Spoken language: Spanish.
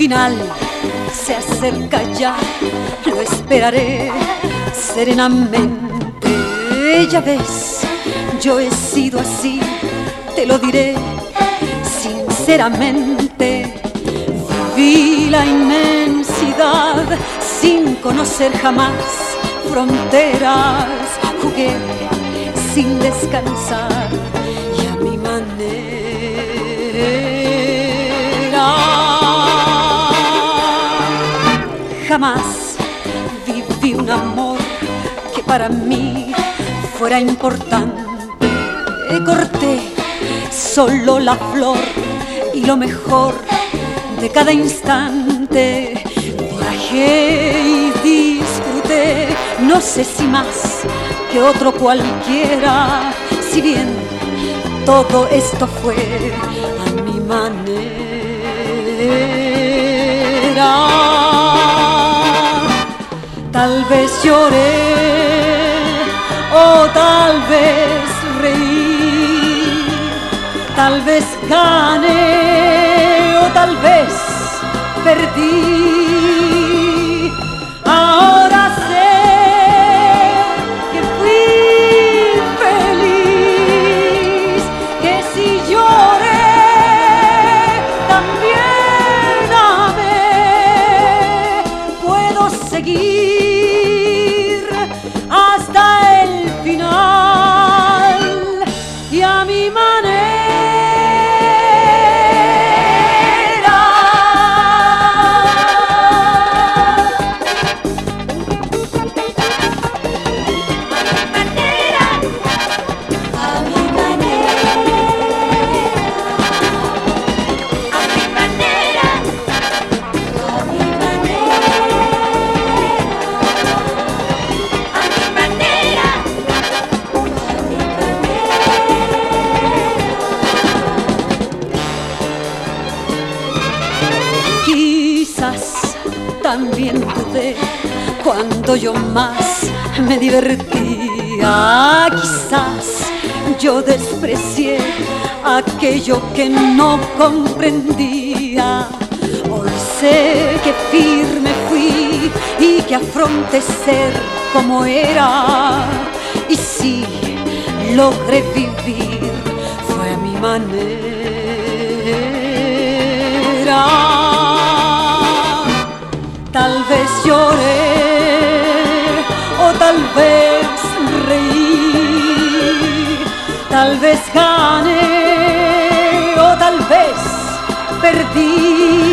final se acerca ya, lo esperaré serenamente. Ya ves, yo he sido así, te lo diré sinceramente. Viví la inmensidad sin conocer jamás fronteras, jugué sin descansar y a mi manera. Jamás viví un amor que para mí fuera importante. Corté solo la flor y lo mejor de cada instante. Viajé y disfruté, no sé si más que otro cualquiera, si bien todo esto fue a mi manera. Tal vez lloré o tal vez reí, tal vez gané o tal vez perdí. Ahora sé que fui feliz, que si lloré también amé. Puedo seguir hasta el final y a mi manera. Quizás también dudé cuando yo más me divertía. Quizás yo desprecié aquello que no comprendía. Hoy sé que firme fui y que afronté ser como era. Y si logré vivir fue a mi manera. Tal vez lloré o tal vez reí, tal vez gané o tal vez perdí.